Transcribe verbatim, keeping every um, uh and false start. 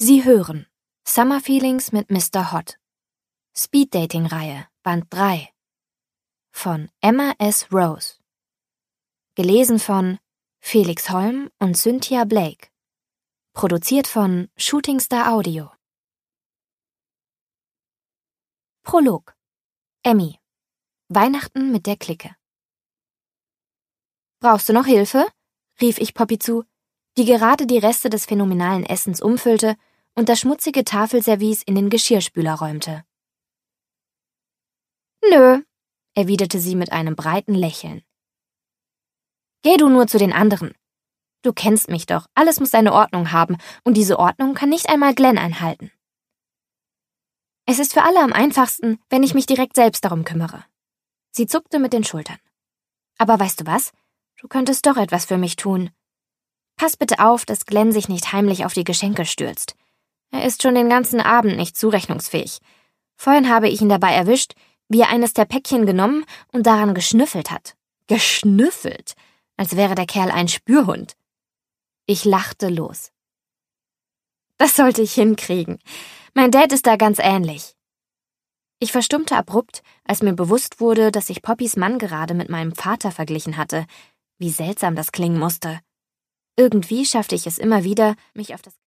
Sie hören Summer Feelings mit Mister Hot. Speed-Dating-Reihe, Band drei. Von Emma S. Rose. Gelesen von Felix Holm und Cynthia Blake. Produziert von Shooting Star Audio. Prolog. Emmy. Weihnachten mit der Clique. »Brauchst du noch Hilfe?« rief ich Poppy zu, die gerade die Reste des phänomenalen Essens umfüllte und das schmutzige Tafelservice in den Geschirrspüler räumte. »Nö«, erwiderte sie mit einem breiten Lächeln. »Geh du nur zu den anderen. Du kennst mich doch, alles muss seine Ordnung haben, und diese Ordnung kann nicht einmal Glenn einhalten. Es ist für alle am einfachsten, wenn ich mich direkt selbst darum kümmere.« Sie zuckte mit den Schultern. »Aber weißt du was? Du könntest doch etwas für mich tun. Pass bitte auf, dass Glenn sich nicht heimlich auf die Geschenke stürzt. Er ist schon den ganzen Abend nicht zurechnungsfähig. Vorhin habe ich ihn dabei erwischt, wie er eines der Päckchen genommen und daran geschnüffelt hat. Geschnüffelt? Als wäre der Kerl ein Spürhund.« Ich lachte los. »Das sollte ich hinkriegen. Mein Dad ist da ganz ähnlich.« Ich verstummte abrupt, als mir bewusst wurde, dass ich Poppys Mann gerade mit meinem Vater verglichen hatte. Wie seltsam das klingen musste. Irgendwie schaffte ich es immer wieder, mich auf das